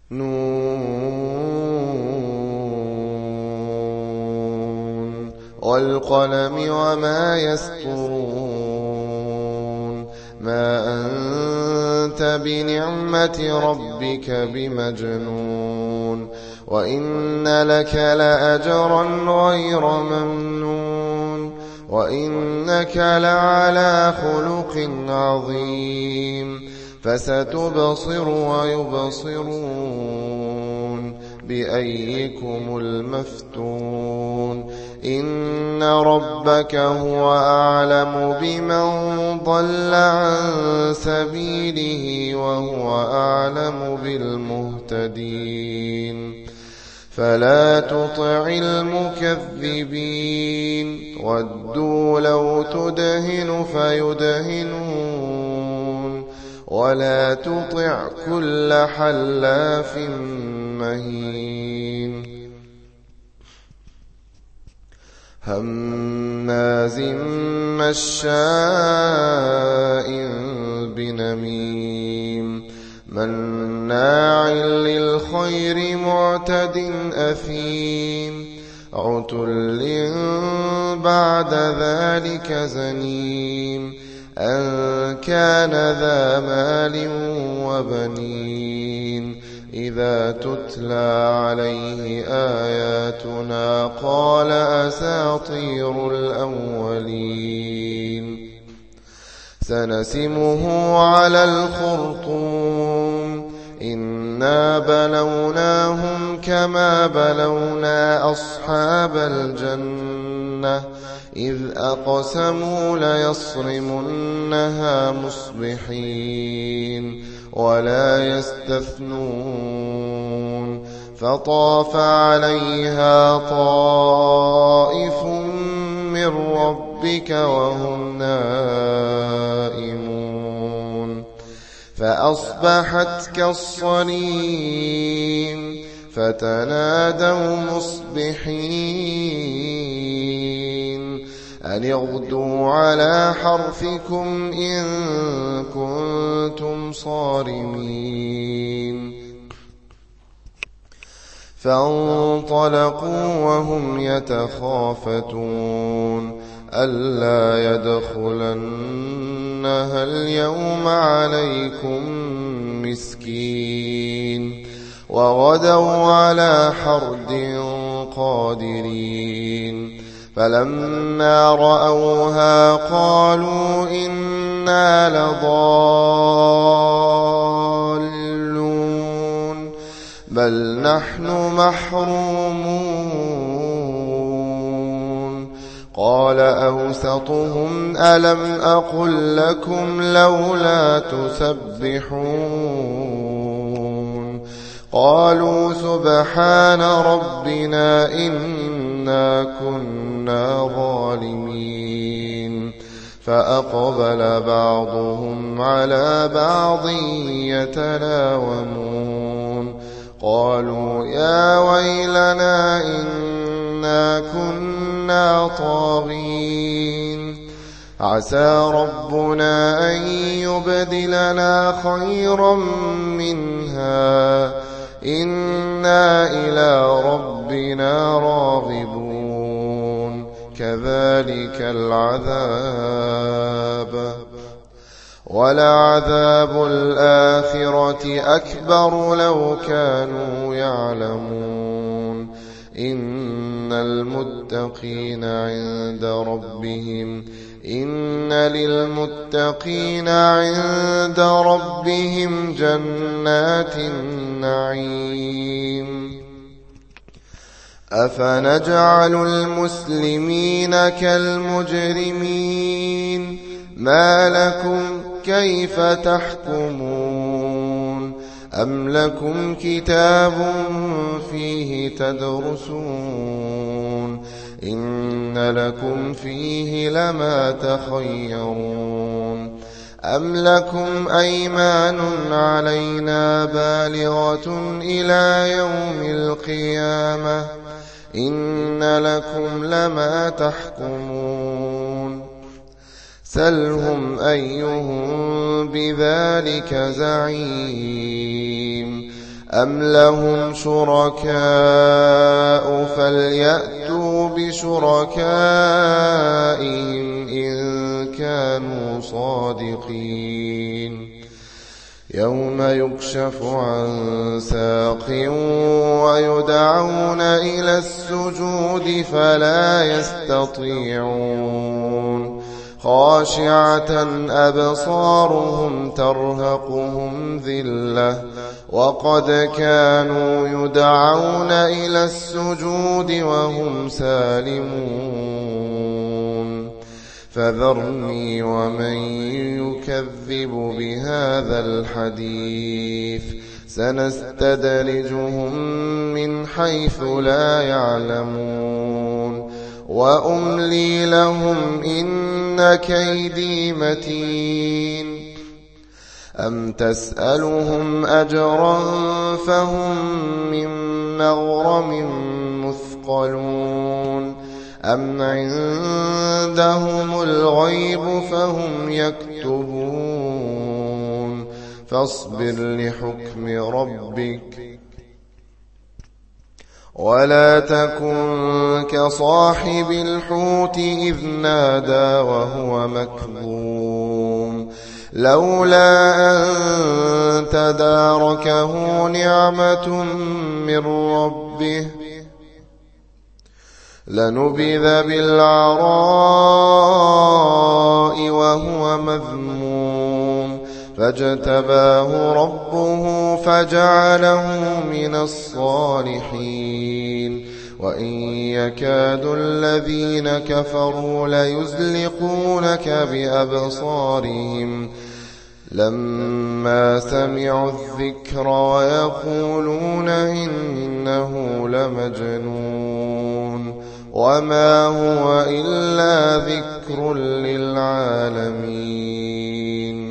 نون والقلم وما يسطرون ما أنت بنعمة ربك بمجنون وإن لك لأجرا غير ممنون وإنك لعلى خلق عظيم فستبصر ويبصرون بأيكم المفتون إن ربك هو أعلم بمن ضل عن سبيله وهو أعلم بالمهتدين فلا تطع المكذبين ودوا لو تدهن فيدهنون ولا تطع كل حلاف مهين هماز مشاء بنميم مناع للخير معتد أثيم عتل بعد ذلك زنيم أن كان ذا مال وبنين إذا تتلى عليه آياتنا قال أساطير الأولين سنسمه على الخرطوم إنا بلوناهم كما بلونا أصحاب الجنة إذ أقسموا ليصرمنها مصبحين ولا يستثنون فطاف عليها طائف من ربك وهم نائمون فأصبحت كالصريم فتنادوا مصبحين أن اغدوا على حرثكم إن كنتم صارمين فانطلقوا وهم يتخافتون ألا يدخلنها اليوم عليكم مسكين وغدوا على حرد قادرين فلما رأوها قالوا إنا لضالون بل نحن محرومون قال أوسطهم ألم أقل لكم لولا تسبحون قالوا سبحان ربنا إنا كنا ظالمين فأقبل بعضهم على بعض يتلاومون قالوا يا ويلنا إنا كنا طاغين عسى ربنا أن يبدلنا خيرا منها إنا إلى ربنا راغبون كذلك العذاب ولعذاب الآخرة أكبر لو كانوا يعلمون إن للمتقين عند ربهم جنات النعيم أفنجعل المسلمين كالمجرمين ما لكم كيف تحكمون أم لكم كتاب فيه تدرسون إن لكم فيه لما تخيرون أم لكم أيمان علينا بالغة إلى يوم القيامة إن لكم لما تحكمون سلهم أيهم بذلك زعيم أم لهم شركاء فليأتوا بشركائهم إن كانوا صادقين يوم يكشف عن ساق ويدعون إلى السجود فلا يستطيعون خاشعة أبصارهم ترهقهم ذلة وقد كانوا يدعون إلى السجود وهم سالمون فذرني ومن يكذب بهذا الحديث سنستدرجهم من حيث لا يعلمون وأملي لهم إن كيدي متين أم تسألهم أجرا فهم من مغرم مثقلون أم عندهم الغيب فهم يكتبون فاصبر لحكم ربك ولا تكن كصاحب الحوت إذ نادى وهو مكظوم لولا أن تداركه نعمة من ربه لنبذ بالعراء وهو مذموم فاجتباه ربه فجعله من الصالحين وإن يكاد الذين كفروا ليزلقونك بأبصارهم لما سمعوا الذكر ويقولون إنه لمجنون وما هو إلا ذكر للعالمين.